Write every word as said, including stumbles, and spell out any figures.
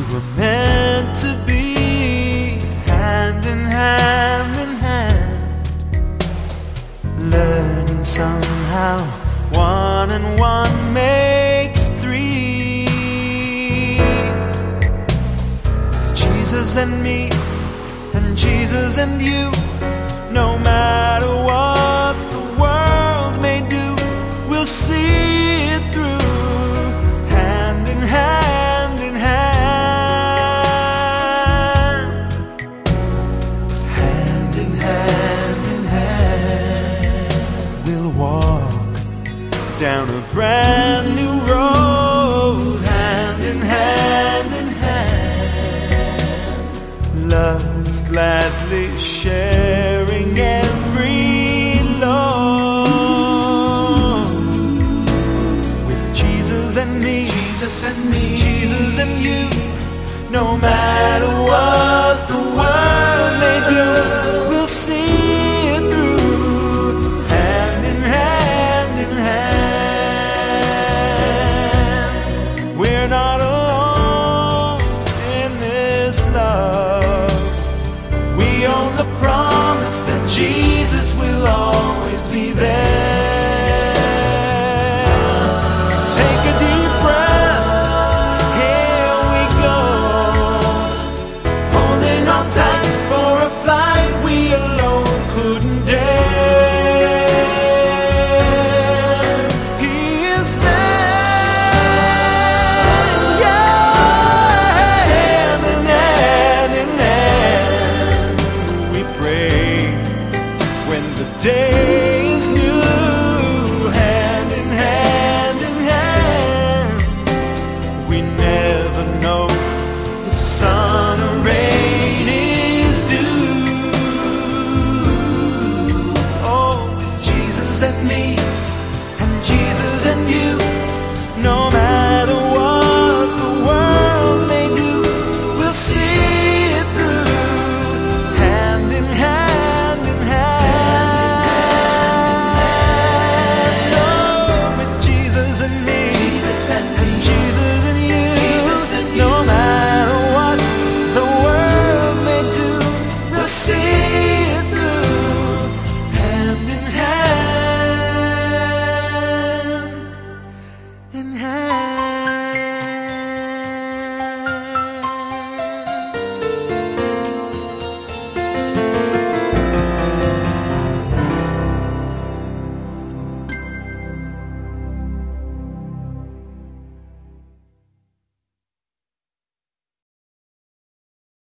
were meant to be hand in hand in hand, learning somehow one and one makes three. Jesus and me, and Jesus and you, no matter what the world may do, we'll see it through, hand in hand in hand, hand in hand in hand. We'll walk down a brand new road, hand in hand in hand, love's gladly shared.